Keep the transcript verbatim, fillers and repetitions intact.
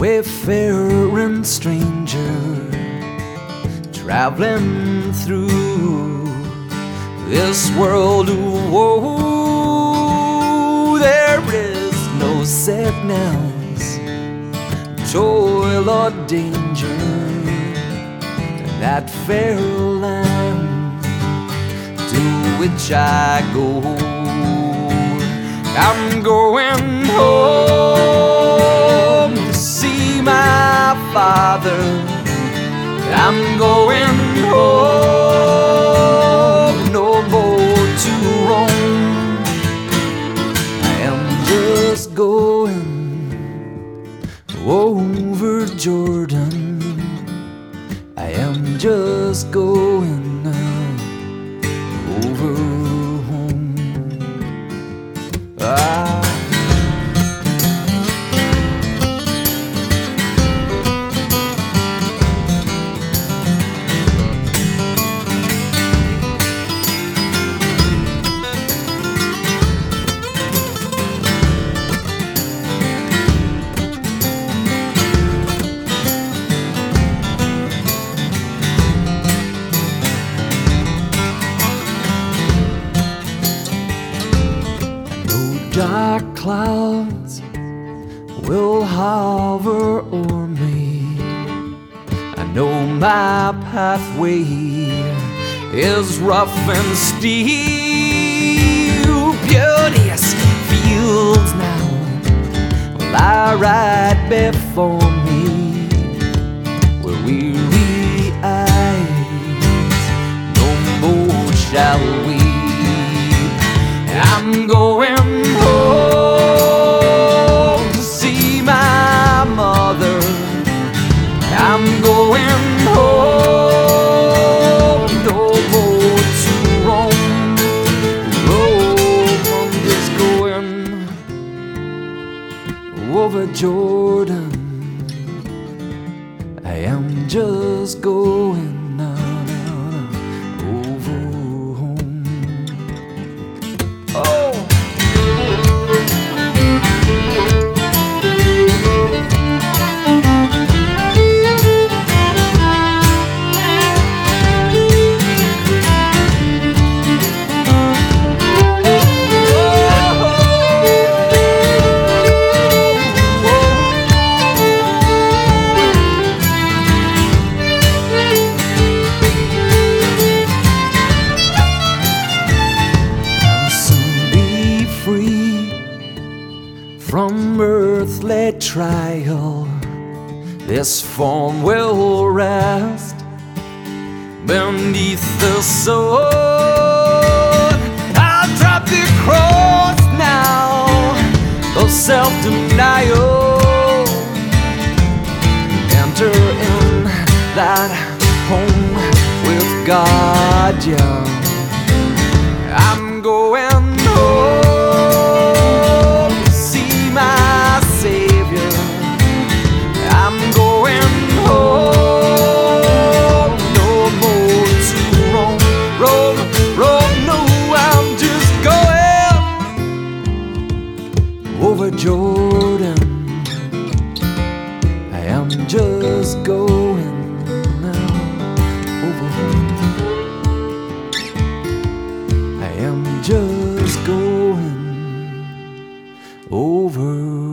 wayfaring stranger, traveling through this world of woe. There is no sadness, toil or danger in that fair land to which I go. I'm going home to see my father. I'm going home, no more to roam. I am just going over Jordan. I am just going now over home. Ah. Dark clouds will hover o'er me. I know my pathway is rough and steep. Beauteous fields now lie right before me, where weary eyes no more shall weep. I'm going home to see my mother. I'm going home, no more to roam. Roam, I'm just going over Jordan. I am just going now, now, now over home. Oh! From earthly trial, this form will rest beneath the sword. I'll drop the cross now, the self-denial. Enter in that home with God, yeah. I'm going home. Over Jordan, I am just going now over home. I am just going over